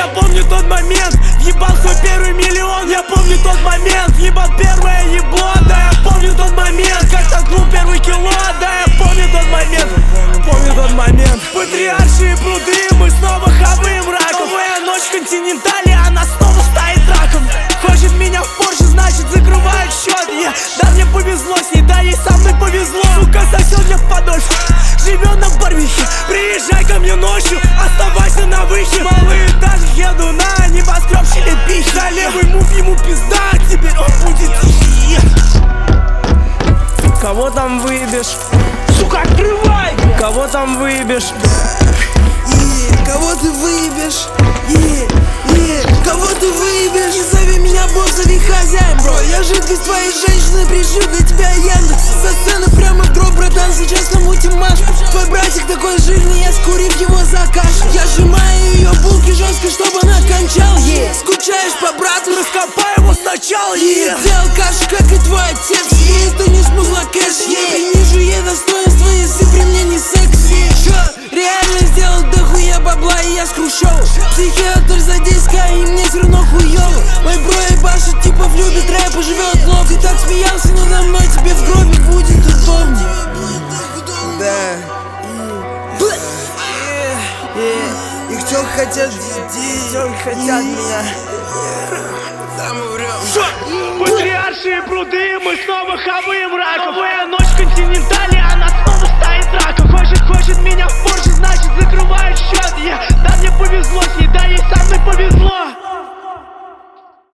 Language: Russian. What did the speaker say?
Я помню тот момент, ебал свой первый миллион. Я помню тот момент, ебал первое ебло. Да, я помню тот момент, как толкнул первый кило. Да, я помню тот момент, помню тот момент. Патриаршие пруды, мы снова хаваем раков. Новая ночь в континентале, она снова стоит раком. Хочет меня в Порше, значит закрывает счет. Да, мне повезло с ней, да, ей со мной повезло. Сука, сосет мне в подольше, живет на Барвихе. Приезжай ко мне ночью, оставайся на выхе. Малые этажи, еду на небоскреб Шелепихи. За левый мув ему пизда, теперь он будет тихий. Кого там выебешь? Сука, открывай! Кого там выебешь? Кого ты выебешь? Кого ты выебешь? Не зови меня босс, зови хозяин, бро. Я жидкость твоей женщины, пришью для тебя Яндекс. Со сцены прямо в гроб, братан, сейчас намутим Машку. Твой братик такой жирный, я скурив его закашу. Я сжимаю ее булки жестко, чтобы она кончала. Скучаешь по брату, раскопай его сначала. Делал кашу, как и твой отец. Это не смысла кэш, принижу ей достоинство, если при мне не секс. Реально сделал дохуя бабла, и я скрущу. Психиатр за диска, и мне все равно хуёво. Мой бро ебашит, типа влюбит рэп и живет лов. Ты так смеялся надо мной, тебе в гробе будет удобнее. Да. Их тёлки хотят детей, тёлки хотят меня. Да, мы врем. Патриаршие пруды, мы снова хаваем раков. Новая ночь в континентале, она снова стоит раком. Хочет меня в Порше, значит закрывает счет. Да, мне повезло с ней, да, ей со мной повезло.